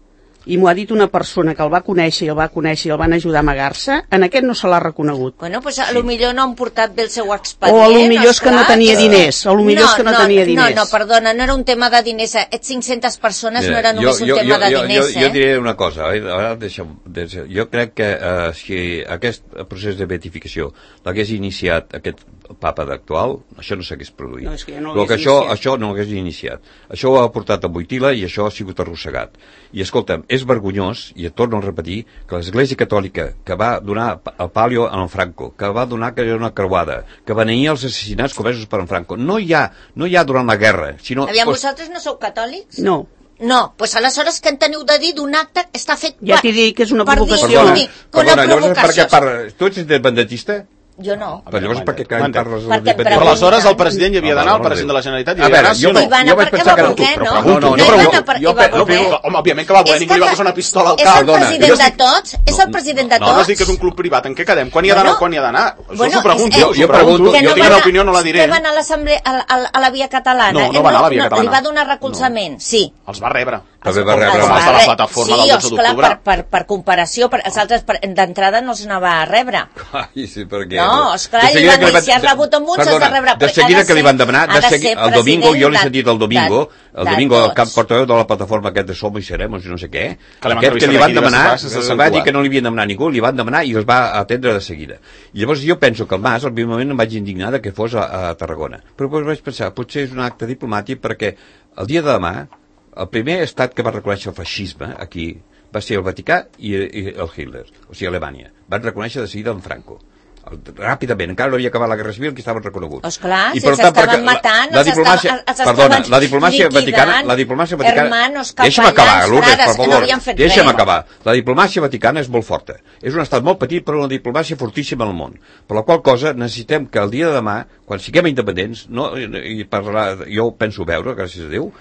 i m'ho ha dit una persona que el va conèixer i el va conèixer i el van ajudar a amagar-se, en aquest no se l'ha reconegut. Bueno, pues a lo millor no han portat bé el seu expedient. O a lo millor és que no esclar. tenia diners, o a lo millor és que no tenia diners. No, no, perdona, no era un tema de diners. Aquests cinc-centes persones no era només jo, un jo, tema jo, de jo, diners, jo, jo eh? diré una cosa, eh? Ara deixa'm, deixa'm, jo crec que eh, si aquest procés de beatificació l'hagués iniciat aquest papa d'actual, això no s'hagués produït. No, és que ja no Lo que l'hagués això, iniciat. això no l'hagués iniciat. Això ho ha portat a Boitila i això ha sigut arrossegat. I escolta'm, és vergonyós, i et torno a repetir, que l'Església Catòlica, que va donar el palio a en Franco, que va donar que era una creuada, que beneïa els assassinats comesos per en Franco, no hi ha, no hi ha durant la guerra, sinó... Aviam, pues, vosaltres no sou catòlics? No. No, doncs pues aleshores què en teniu de dir d'un acte que està fet... Ja t'he dit que és una per dir- provocació. Perdona, dir que una perdona, llavors per què provocació. parles? Tu ets independentista? Jo no. Però llavors per què Manda. parles Perquè em Però pregunten. aleshores el president hi havia d'anar, el Ah, president de la Generalitat hi a havia veure, d'anar, sí jo o no, no? Hi va anar jo vaig perquè pensar que va no. voler, Però no? pregunto, No jo hi va pregunto. anar perquè Jo va pe- No, voler. però, home, òbviament que va voler, És ningú li que va posar una pistola al És cap. el Perdona, president jo de estic- tots? És el president de No, no tots? has dit que és un club privat. En què quedem? Quan hi ha d'anar Bueno, o quan hi ha d'anar? Això bueno, s'ho pregunto. és- Jo, jo pregunto, Que jo no tinc va una anar- opinió, no la diré. Que va anar a l'assemblea, a, la- a, la- a la via catalana. No, no Eh, va anar a la via Li catalana. va donar recolzament, sí. Els va rebre. També va rebre Els els va va de la re- plataforma sí, del dotze esclar, d'octubre. per, per, per comparació, per, els altres per- d'entrada no els anava a rebre. Ai, sí, perquè... No, esclar, De li seguida van que dir, van- si has rebut amb uns, has de Perdona, rebre, de perquè seguida ha de que li ser- van demanar, ha de de segui, ser el domingo, jo l'he president sentit el domingo, de- el de domingo, el tots. cap portaveu de la plataforma aquest de Som i Seremos i no sé què, Que l'hem aquest que li entrevistat van aquí diverses demanar, vegades des de Sant va dir Cugat. que no li havien demanat ningú, li van demanar i els va atendre de seguida. I llavors jo penso que el Mas, al primer moment em vaig indignar de que fos a, a Tarragona. Però després vaig pensar, potser és un acte diplomàtic perquè el dia de demà, el primer estat que va reconèixer el feixisme aquí va ser el Vaticà i, i el Hitler, o sigui, Alemanya. Van reconèixer de seguida en Franco. El, ràpidament, encara no havia acabat la Guerra Civil que estaven reconeguts. Esclar, I si per els tant, estaven perquè la- matant, la els diplomàcia, estaven- els perdona, estaven la diplomàcia liquidant, vaticana, la diplomàcia vaticana, hermanos, deixa'm capellans, acabar, Lourdes, frares, per que no favor, havien fet deixa'm res. acabar. La diplomàcia vaticana és molt forta. És un estat molt petit però una diplomàcia fortíssima al món. Per la qual cosa necessitem que el dia de demà, quan siguem independents, no, i parlar, jo ho penso veure, gràcies a Déu,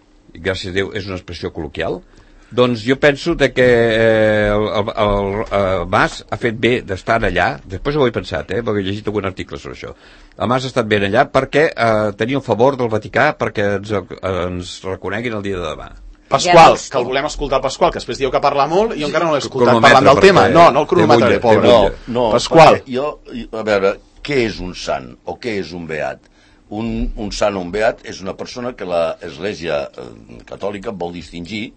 i gràcies a Déu és una expressió col·loquial, doncs jo penso de que eh, el, el, el, el Mas ha fet bé d'estar allà, després ho he pensat, eh, perquè he llegit algun article sobre això. El Mas ha estat bé allà perquè eh, tenia el favor del Vaticà perquè ens, eh, ens reconeguin el dia de demà. Pasqual, Ja veus. que el volem escoltar el Pasqual, que després diu que parla molt i jo encara no l'he escoltat Cronometre, parlant del perquè tema. No, no el té cronometre, bulla, pobre. té No, bulla. no, Pasqual. perquè jo, a veure, què és un sant o què és un beat? Un, un sant o un beat és una persona que l'Església eh, catòlica vol distingir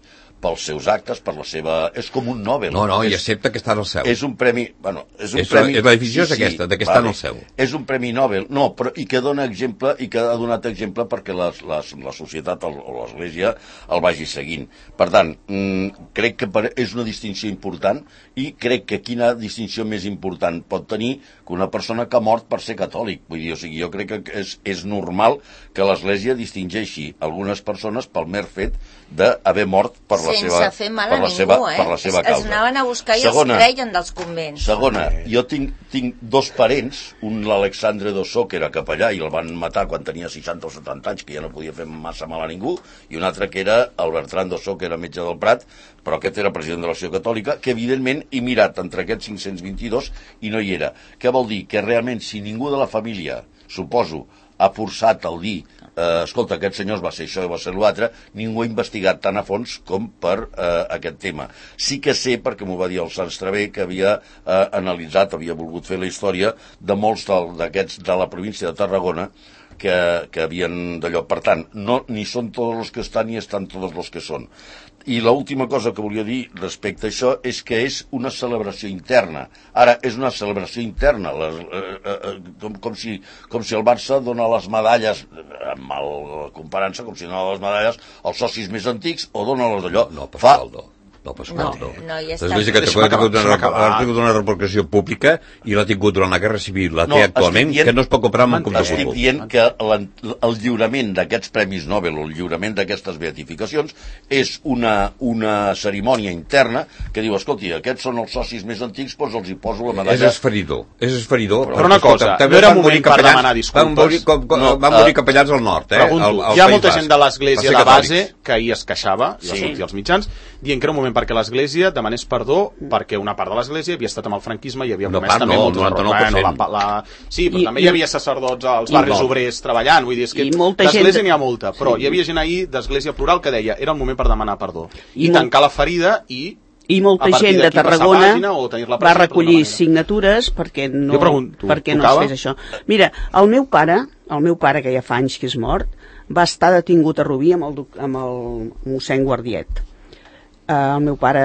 pels seus actes, per la seva... És com un Nobel. No, no, és, i accepta que està en el cel. És un premi... Bueno, és un és premi... La, la divisió sí, és aquesta, de que està vale. En el cel. És un premi Nobel, no, però i que dona exemple, i que ha donat exemple perquè la, la, la societat o l'Església el vagi seguint. Per tant, mmm, crec que per, és una distinció important i crec que quina distinció més important pot tenir que una persona que ha mort per ser catòlic. Vull dir, o sigui, jo crec que és, és normal que l'Església distingeixi algunes persones pel mer fet d'haver mort per la sense seva, fer mal per a la ningú, seva, eh? per la seva es, causa. Es anaven a buscar i segona, els treien dels convents. Segona, jo tinc, tinc dos parents, un l'Alexandre Dossó, que era capellà i el van matar quan tenia seixanta o setanta anys, que ja no podia fer massa mal a ningú, i un altre que era el Bertran Dossó, que era metge del Prat, però aquest era president de l'Acció Catòlica, que evidentment he mirat entre aquests cinc-cents vint-i-dos i no hi era. Què vol dir? Que realment si ningú de la família, suposo, ha forçat el dir eh, escolta, aquest senyor va ser això i va ser l'altre, ningú ha investigat tan a fons com per eh, aquest tema. Sí que sé, perquè m'ho va dir el Sant Estrevé, que havia eh, analitzat, havia volgut fer la història de molts d'aquests de la província de Tarragona que, que havien d'allò. Per tant, no, ni són tots els que estan ni estan tots els que són. I l'última cosa que volia dir respecte a això és que és una celebració interna. Ara, és una celebració interna, les, eh, eh, com, com, si, com si el Barça dona les medalles, amb el, comparant-se, com si dona les medalles als socis més antics o dona les d'allò. No, Pasqual, no. No, Pasqual, no. no. no ja L'Església Catòlica ha tingut una repercussió pública i l'ha tingut durant la Guerra Civil, la té no, actualment, dient, que no es pot comprar amb un club de futbol. Estic dient que el lliurament d'aquests premis Nobel o el lliurament d'aquestes beatificacions és una, una cerimònia interna que diu, escolti, aquests són els socis més antics, doncs els hi poso la medalla. És esferidor, és esferidor. Però una cosa, no era moment per demanar disculpes. Van morir, com, com, no, van morir capellans al nord, eh? Pregunto, al, al hi ha molta gent de l'Església de base que ahir es queixava, i va sí. sortir als mitjans, dient que era un moment perquè l'Església demanés perdó perquè una part de l'Església havia estat amb el franquisme i havia una comès part, també no, moltes noranta-nou per cent. bueno, la, la... Sí, però I, també hi havia sacerdots als barris no. obrers treballant, vull dir, és que d'Església n'hi ha molta, però sí. hi havia gent ahir d'Església plural que deia era el moment per demanar perdó i, i tancar la ferida i i molta gent de Tarragona va recollir signatures perquè no, pregunto, perquè no es fes això. Mira, el meu pare, el meu pare que ja fa anys que és mort, va estar detingut a Rubí amb el, amb el mossèn Guardiet. Uh, el meu pare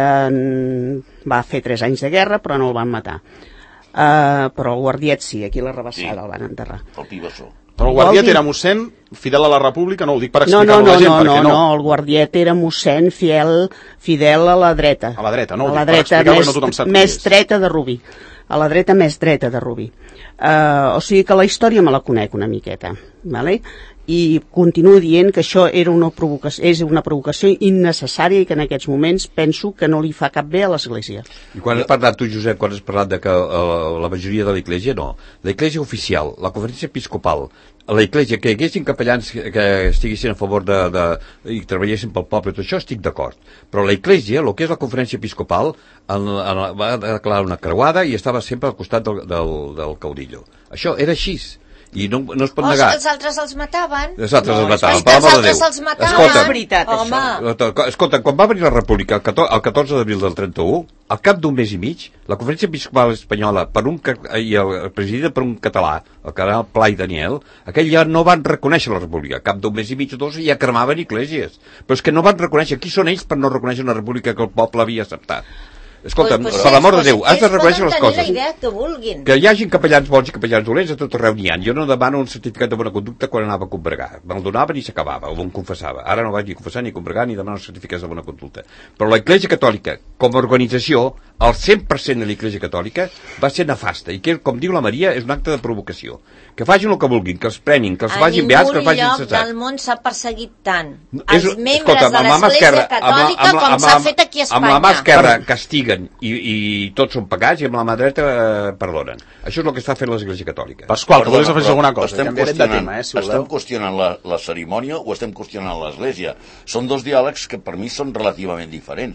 va fer tres anys de guerra però no el van matar. Uh, però el Guardiet sí, aquí la rebassada sí. el van enterrar. El Pibassó. Però el Guardiet era mossèn fidel a la República, no ho dic per no, explicar-ho no, no, a la gent, no, perquè no, no. no, el Guardiet era mossèn fiel, fidel a la dreta. A la dreta, no ho a la dic dreta, per explicar-ho, més, no tothom sap més dreta de Rubí. A la dreta més dreta de Rubí. Uh, o sigui que la història me la conec una miqueta, vale? I continuo dient que això era una provocació, és una provocació innecessària i que en aquests moments penso que no li fa cap bé a l'Església. I quan has parlat tu, Josep, quan has parlat de que uh, la majoria de l'Església, no. L'Església oficial, la Conferència Episcopal, l'Església, que hi haguessin capellans que, que estiguessin a favor de, de, i treballessin pel poble, tot això estic d'acord. Però l'Església, el que és la Conferència Episcopal, en, en, va declarar una creuada i estava sempre al costat del, del, del caudillo. Això era així. I no, no es pot oh, negar. Els altres els mataven. Els altres no, els mataven, per l'amor de Déu. Els altres els mataven. Escolta, és veritat, home. això. Escolta, quan va venir la República, el catorze d'abril del trenta-u, al cap d'un mes i mig, la Conferència Episcopal Espanyola per un, i el presidida per un català, el cardenal Pla i Daniel, aquell ja no van reconèixer la República. Al cap d'un mes i mig o dos ja cremaven esglésies. Però és que no van reconèixer. Qui són ells per no reconèixer una república que el poble havia acceptat? Escolta, pues, pues per l'amor de Déu, has de reconèixer les coses. La idea que vulguin. Que hi hagi capellans bons i capellans dolents a tot arreu n'hi ha. Jo no demano un certificat de bona conducta quan anava a combregar. Me'l donaven i s'acabava, o em confessava. Ara no vaig ni confessar ni combregar ni demanar certificats de bona conducta. Però l'Església Catòlica, com a organització, el cent per cent de l'Església Catòlica va ser nefasta i que, com diu la Maria, és un acte de provocació. Que facin el que vulguin, que els prenin, que els facin beats, que els facin cessar. A ningú lloc del món s'ha perseguit tant és, els membres escolta, de l'Església Catòlica amb, amb, com s'ha fet aquí a Espanya. Amb la mà esquerra castiguen i, i tots són pecats i amb la mà dreta eh, perdonen. Això és el que està fent l'Església Catòlica. Pasqual, que volies afegir alguna cosa? Estem qüestionant, de tema, eh, si estem qüestionant la, la cerimònia o estem qüestionant l'Església? Són dos diàlegs que per mi són relativament diferents.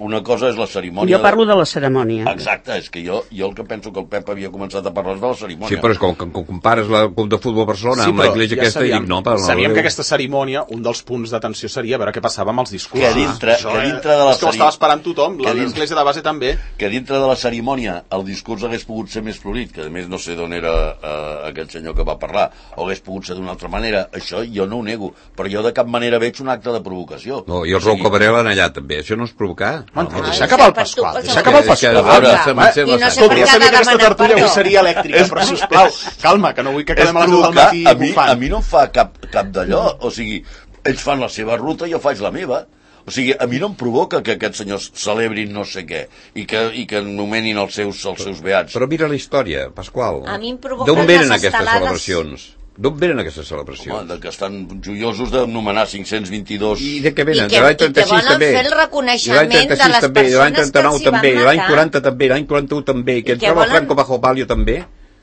una cosa és la cerimònia... Jo parlo de la cerimònia. Exacte, és que jo, jo el que penso que el Pep havia començat a parlar és de la cerimònia. Sí, però és com que compares la Club de Futbol Barcelona sí, amb l'església ja aquesta i dic, no, per no... Sabíem que aquesta cerimònia, un dels punts d'atenció seria veure què passava amb els discursos. Que dintre, ah, que dintre de la és que ho estava esperant tothom, l'església de base també. Que dintre de la cerimònia el discurs hagués pogut ser més florit, que a més no sé d'on era eh, aquest senyor que va parlar, o hagués pogut ser d'una altra manera, això jo no ho nego, però jo de cap manera veig un acte de provocació. No, i el Rocco Varela allà també, això no és provocar. Man, no, deixa acabar el Pasqual, deixa acabar el Pasqual. A veure, i no sé escolta, per ja què sabia ha que aquesta demanat tertúlia perdó. avui seria elèctrica, però sisplau, calma, que no vull que quedem a les dues del matí a mi, bufant. a mi no em fa cap, cap d'allò, o sigui, ells fan la seva ruta i jo faig la meva. O sigui, a mi no em provoca que aquests senyors celebrin no sé què i que, i que nomenin els seus, els seus beats. Però mira la història, Pasqual. A mi em provoca d'on venen les aquestes estelades... celebracions? D'on venen aquestes celebracions? Home, que estan joiosos de nomenar cinc-cents vint-i-dos... I de què venen? I que, de l'any trenta-sis i que volen també. fer el reconeixement de, de les també, persones que trenta-nou els hi van també, matar. l'any quaranta també, l'any quaranta-u també, que que entrava volen... Franco bajo palio també.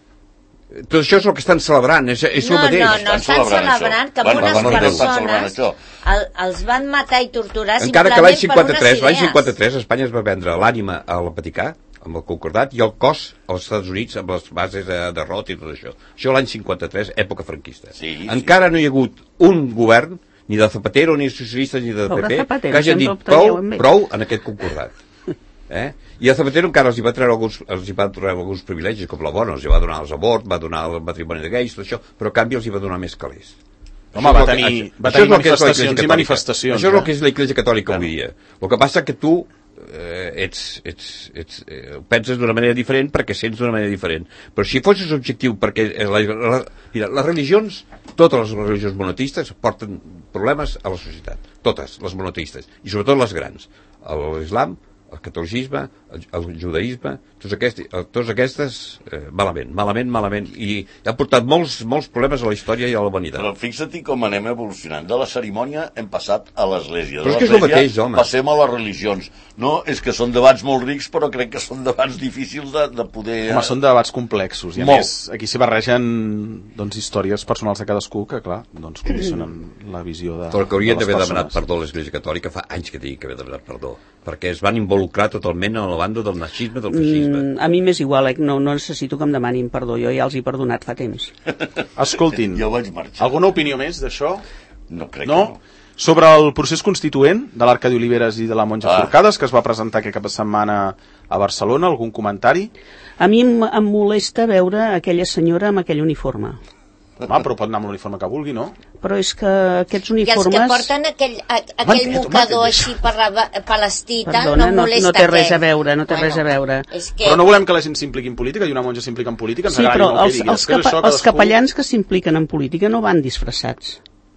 Tot això és el que estan celebrant, és, és no, el mateix. No, no, estan celebrant, celebrant que bueno, unes bueno, persones el, els van matar i torturar encara que simplement l'any cinquanta-tres, per unes l'any cinquanta-tres Espanya es va vendre l'ànima al Vaticà, amb el Concordat, i el cos als Estats Units amb les bases de, de Roth i tot això. Això l'any cinquanta-tres, època franquista. Sí, sí. Encara no hi ha hagut un govern, ni de Zapatero, ni de socialistes, ni de P P, Zapatero, que hagin sempre dit el traieu prou, amb ell. prou en aquest Concordat. Eh? I a Zapatero encara els hi va treure alguns, els hi va treure alguns privilegis, com la bona, els hi va donar els avorts, va donar el matrimoni de gais, tot això, però a canvi els hi va donar més calés. Home, va tenir, va tenir manifestacions i manifestacions. Això és el que eh? és l'Església Catòlica avui dia. El que passa que tu eh, ets, ets, ets, eh, penses d'una manera diferent perquè sents d'una manera diferent. Però si fossis objectiu, perquè la, la, mira, les religions, totes les religions monoteistes porten problemes a la societat. Totes les monoteistes. I sobretot les grans. L'islam, el catolicisme, el, el judaïsme, tots aquests, tots aquestes eh, malament, malament, malament, i ha portat molts, molts problemes a la història i a la humanitat. Però fixa't com anem evolucionant. De la cerimònia hem passat a l'església. Però De és que és el l'església mateix, home. passem a les religions. No, és que són debats molt rics, però crec que són debats difícils de, de poder... Home, són debats complexos, i a Molt. més, aquí s'hi barregen doncs, històries personals de cadascú que, clar, doncs condicionen la visió de, Però que haurien de les d'haver persones. demanat perdó a l'Església Catòlica, fa anys que tinguin que haver demanat perdó, perquè es van involucrar totalment en la banda del nazisme, del feixisme. Mm, a mi m'és igual, eh? no, no necessito que em demanin perdó, jo ja els he perdonat fa temps. Escoltin, Jo vaig marxar. alguna opinió més d'això? No crec No? que no. Sobre el procés constituent de l'Arcadi Oliveres i de la Monja Ah. Forcades, que es va presentar aquest cap de setmana a Barcelona, algun comentari? A mi em, em molesta veure aquella senyora amb aquell uniforme. Home, però pot anar amb l'uniforme que vulgui, no? Però és que aquests I els uniformes... que porten aquell, a, aquell M'entens, mocador m'entens. així per la palestita Perdona, no no, molesta no té res què? a veure, no té res a veure. És que... Però no volem que la gent s'impliqui en política i una monja s'implica en política, ens Sí, agradi però o no els, quedi. els, Després capa això els cadascú- capellans que s'impliquen en política no van disfressats.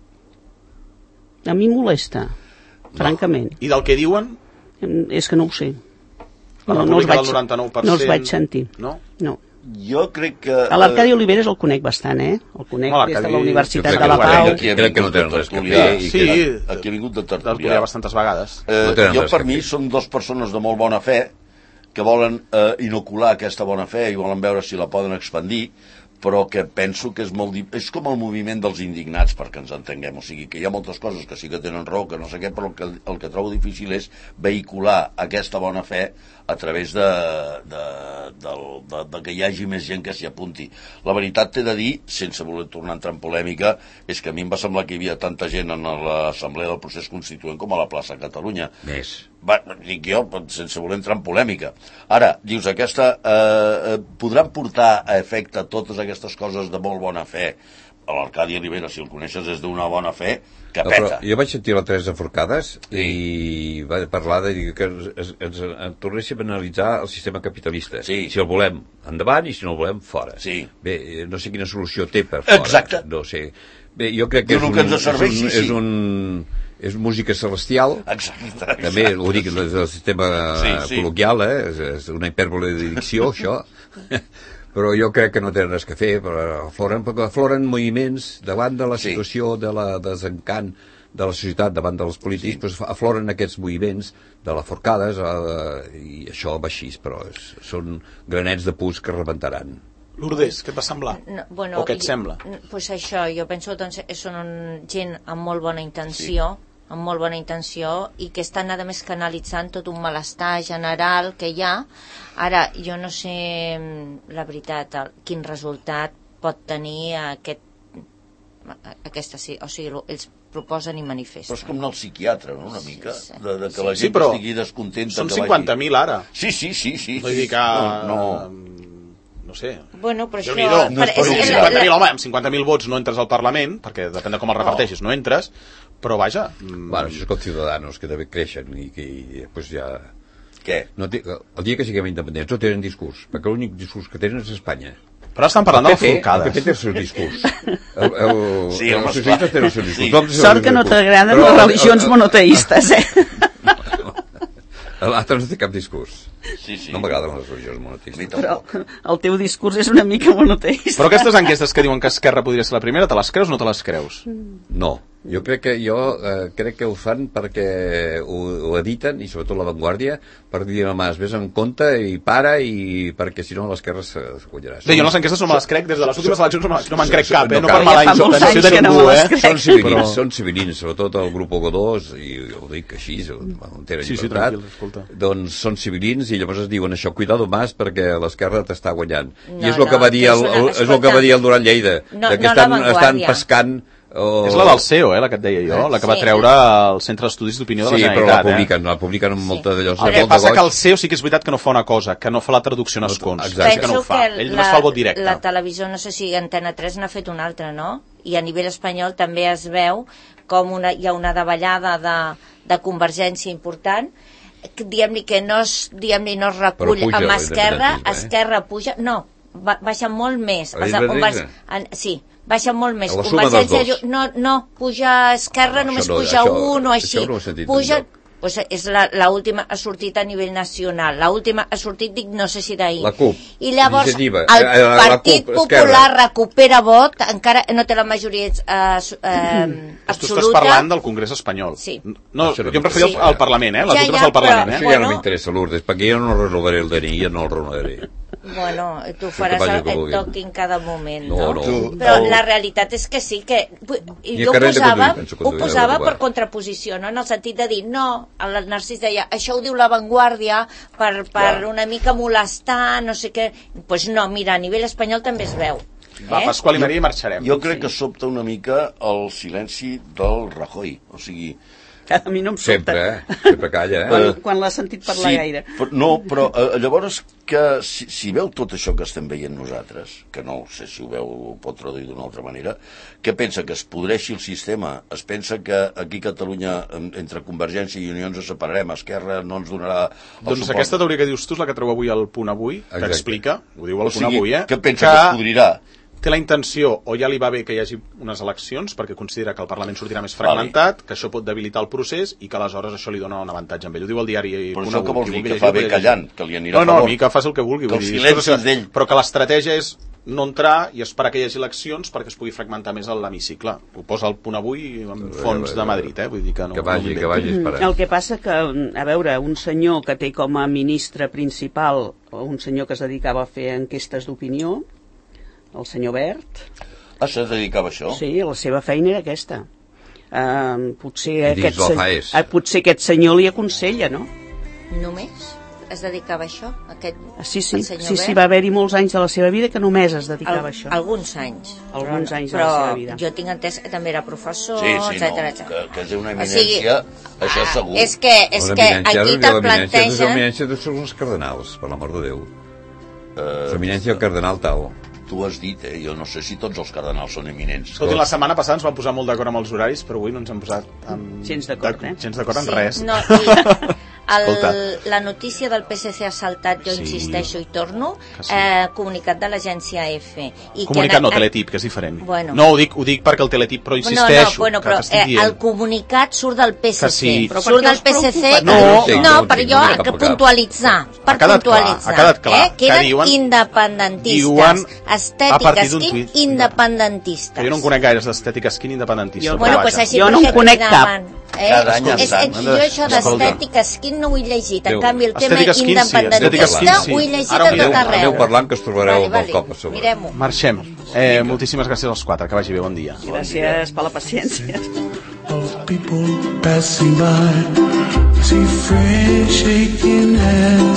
A mi em molesta, francament. I del que diuen? És que no ho sé. La No, no, els República vaig, del noranta-nou per cent. no els vaig sentir. No? No. Jo crec que... A l'Arcadi Oliveres el conec bastant, eh? El conec Home, des de l'Arcadi- la Jo Universitat crec de la que Pau. el Aquí crec que no tenen res que fer i Sí, que- Aquí ha vingut de tertulià tertulià. bastantes vegades. Eh, No tenen jo, res per que mi, fer. són dues persones de molt bona fe que volen eh, inocular aquesta bona fe i volen veure si la poden expandir, però que penso que és molt... di- És com el moviment dels indignats, perquè ens entenguem. O sigui, que hi ha moltes coses que sí que tenen raó, que no sé què, però el que, el que trobo difícil és vehicular aquesta bona fe a través de, de, de, de, de que hi hagi més gent que s'hi apunti. La veritat t'he de dir, sense voler tornar a entrar en polèmica, és que a mi em va semblar que hi havia tanta gent en l'assemblea del procés constituent com a la plaça Catalunya. Més. Va, dic jo, sense voler entrar en polèmica. Ara, dius, aquesta eh, eh, podran portar a efecte totes aquestes coses de molt bona fe. L'Arcadi Rivera, si el coneixes, és d'una bona fe que No, però peta. jo vaig sentir la Teresa Forcades i va parlar de dir que ens, ens, ens tornéssim a analitzar el sistema capitalista. Sí. Si el volem, endavant, i si no el volem, fora. Sí. Bé, no sé quina solució té per fora. Exacte. No sé. Bé, jo crec que és Diu el un, que ens serveixi, és un, sí. és un és música celestial. Exacte, exacte. També ho dic des del sistema Sí, sí. col·loquial, eh? és, és una hipèrbole de dicció, això. Però jo crec que no tenen res que fer, però afloren, perquè afloren moviments davant de la Sí. situació de la desencant de la societat davant dels polítics, sí. Doncs afloren aquests moviments de la Forcades eh, i això va així, però és, són granets de pus que rebentaran. Lourdes, què et va semblar? No, bueno, o què et i- sembla? Doncs pues això, jo penso que doncs, són un, gent amb molt bona intenció, sí. amb molt bona intenció, i que estan a més canalitzant tot un malestar general que hi ha. Ara, jo no sé, la veritat, el, quin resultat pot tenir aquest, aquesta, o sigui, ells proposen i manifesten. Però és com anar al psiquiatre, no?, una mica, sí, sí. De, de que sí, la gent sí, però estigui descontenta. Són cinquanta mil ara. Sí, sí, sí, sí. Vull dir que... No, no. no sé. Bueno, però això... No per, és és, cinquanta mil, home, amb cinquanta mil vots no entres al Parlament, perquè depèn de com el reparteixis, no entres, però vaja... Bueno, això és com Ciudadanos, que també creixen i que i després ja... Què? No té, el dia que siguem independents no tenen discurs, perquè l'únic discurs que tenen és Espanya. Però estan parlant de les forcades. El P P té el seu discurs. El, el, sí, els socialistes tenen el seu discurs. Sí. Sort que no t'agraden les religions monoteistes, eh? L'altre no té cap discurs. Sí, sí. No m'agraden les religions monoteistes. Però el teu discurs és una mica monoteista. Però aquestes enquestes que diuen que Esquerra podria ser la primera, te les creus o no te les creus? No. Jo crec que jo eh, crec que ho fan perquè ho, ho editen, i sobretot La Vanguardia, per dir a Mas, vés en compte i para, i perquè si no l'esquerra se guanyarà. Bé, jo les enquestes no me les crec, des de les últimes eleccions no, no me'n crec so, cap, eh? no No per cal. mal Ja any, fa molts no anys sé de que no ningú, me les eh? crec. Són civilins, Però- són civilins, sobretot el grup Godós, i ho dic així, on tenen Sí, sí, llibertat, tranquil, escolta. doncs són civilins, i llavors es diuen això, cuidado Mas, perquè l'esquerra t'està guanyant. No, I és el que no, va dir el, és una- el, és el que escolta, va dir el Duran Lleida, no- de que no La estan, Vanguardia. estan pescant... O... És la del C E O, eh, la que et deia jo, la que va Sí. treure el Centre d'Estudis d'Opinió de la Sí, però Generalitat. la publiquen, la publiquen amb molta d'allò. El que passa que el C E O sí que és veritat que no fa una cosa, que no fa la traducció en escons. Exacte. Sí que no ho fa. que Ell només fa el vot directe. la televisió, no sé si Antena tres n'ha fet una altra, no? I a nivell espanyol també es veu com una, hi ha una davallada de, de convergència important, que, diguem-li que no es, diguem-li, no es recull Però puja amb Esquerra, l'independentisme, eh? Esquerra puja, no, ba, baixa molt més. A Els- l'independència? en- Sí, baixa molt més. A la suma dels dos. No, no, puja Esquerra, No, només això no, puja això- un o així. això no ho he sentit Puja, enlloc. pues és la, la última ha sortit a nivell nacional. La última ha sortit, dic, no sé si d'ahir. La CUP, I llavors Iniciativa, el eh, la Partit CUP, Popular Esquerra. recupera vot, encara no té la majoria eh, su- eh, Tu estàs absoluta. parlant del Congrés espanyol. Sí. No, Això no jo em referia Sí. al, al Parlament, eh? Les Ja, últimes ja, al Parlament, però- Això eh? ja Bueno. no m'interessa, Lourdes, perquè jo no renovaré el D N I, jo no el renovaré. Bueno, tu que faràs vagi el que que et vulguin. toqui en cada moment, No, no? no. Tu- Però el- la realitat és que sí, que i Ni jo a carnet de posava, conduir, penso ho conduir, posava no, per va. contraposició, no? En el sentit de dir, no, el Narcís deia, això ho diu La Vanguardia per, per Ja. una mica molestar, no sé què. Doncs pues no, mira, a nivell espanyol també es veu. Va, Eh? Pasqual i Maria i marxarem. Jo crec que sobta una mica el silenci del Rajoy. O sigui, Que a mi no em sobta. Sempre, eh? Sempre calla, eh? Quan, quan l'has sentit parlar gaire. Però, no, però eh, llavors que si, si veu tot això que estem veient nosaltres, que no sé si ho veu o ho pot traduir d'una altra manera, què pensa? Que es podreixi el sistema? Es pensa que aquí a Catalunya en- entre Convergència i Unió ens separarem, Esquerra no ens donarà el Doncs suport? aquesta teoria que dius tu és la que treu avui al Punt Avui, que Exacte. explica, ho diu O al Punt sigui, Avui, eh? què pensa que, es podrirà? té la intenció, o ja li va bé que hi hagi unes eleccions, perquè considera que el Parlament sortirà més fragmentat, vale. que això pot debilitar el procés i que aleshores això li dona un avantatge amb ell. Ho diu el diari Però Punt això que Avui. vols Qui dir, vulgui que llegir, fa bé ho pot llegir. callant, que li anirà No, a no, favor? a mi que faci el que vulgui. Que Vull el dir, silenci això és d'ell. Però que l'estratègia és no entrar i esperar que hi hagi eleccions perquè es pugui fragmentar més l'hemicicle. Ho posa el Punt Avui amb fons de Madrid, eh? Vull dir que no... Que vagi, no que vagi esperant. El que passa que, a veure, un senyor que té com a ministre principal, o un senyor que es dedicava a fer enquestes d'opinió, el senyor Bert, Ah, se dedicava a això? sí, la seva feina era aquesta. Uh, potser, I dins aquest, la se- FAES. uh, potser aquest senyor li aconsella, no? Només es dedicava a això? Aquest, Ah, Sí, sí, el senyor sí, sí, Bert? va haver-hi molts anys de la seva vida que només es dedicava Al, a això. alguns anys. Alguns però, anys de però la seva vida. jo tinc entès que també era professor, Sí, sí, etcètera, no, etcètera. que, que és una O sigui, eminència, això ah, segur. És que, és Una que eminència, aquí que te'l l'eminència és plantegen... l'eminència de ser uns cardenals, per l'amor de Déu. Eh, L'eminència del cardenal tal. tu has dit, eh? Jo no sé si tots els cardenals són eminents. Escolti, la setmana passada ens vam posar molt d'acord amb els horaris, però avui no ens hem posat amb... Gens d'acord, eh? Gens d'acord en Sí, res. no, i Escolta. el, la notícia del P S C ha saltat, jo Sí. insisteixo i torno, Que sí. eh, comunicat de l'agència F. I Comunicat que, no, Teletip, que és diferent. Bueno. No, ho dic, ho dic perquè el Teletip, però No, no, insisteixo, bueno, que però t'estic eh, dient. el comunicat surt del P S C. Que sí. Però Surt per què del us P S C. preocupa? No, que, no, no, no, per no, jo, no, no, que no, puntualitzar. Per Ha quedat clar, puntualitzar. ha quedat clar, Eh? Queden que diuen- independentistes. diuen a Estètica, partir d'un skin, tuit. independentistes. Que jo no en conec gaires d'estètica skin independentista. Jo- però Bueno, vaja. pues així Jo no en perquè conec cridaven, Eh? Cada any és, estan. és, jo això Escolta. d'estètica skin no ho he llegit. En Déu. canvi, el tema Estètica skin sí, estètica independentista skin sí. ho he llegit Ara a ho tot mireu, arreu. aneu parlant que us trobareu Vale, amb el vale. cop a sobre. Mirem-ho. Marxem. Eh, moltíssimes gràcies als quatre, que vagi bé, bon dia. Gràcies per la paciència. people passing by. See friends shaking hands.